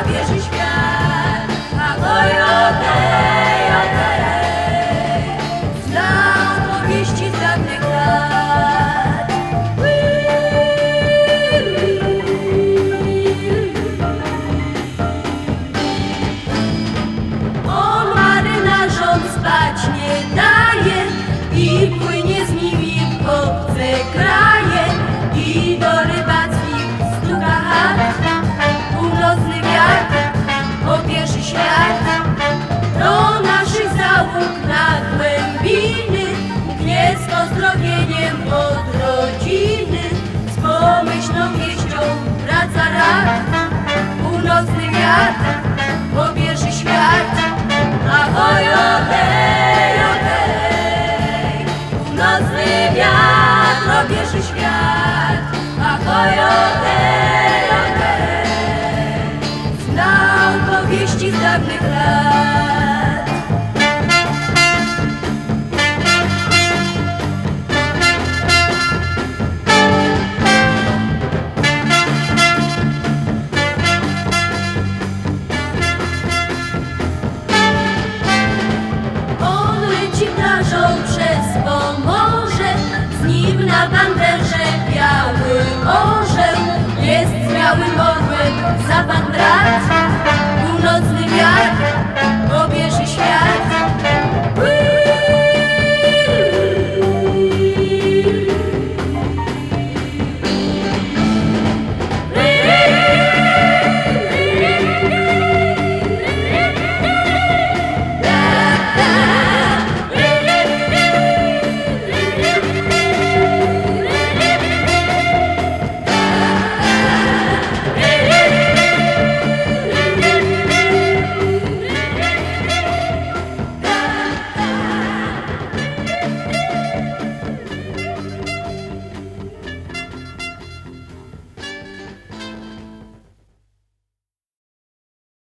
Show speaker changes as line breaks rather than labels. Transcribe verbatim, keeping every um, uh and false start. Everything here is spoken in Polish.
wieży świat. Ahoj, odej, odej, znam powieści z dawnych lat. On marynarzom spać nie daje i płynie z nimi w obce kraje i do rybackich stuka chat. Północny wiatr obieży świat, do naszych załóg na głębiny mknie z pozdrowieniem od rodziny. Z pomyślną wieścią wraca rad. Północny wiatr obieży świat. Ahoj, odej, odej, północny wiatr obieży świat. Ahoj, odej, odej, znam powieści z dawnych lat. On leci plażą przez Pomorze, z nim na banderze biały orzeł. Jest z białym orłem za pan brat.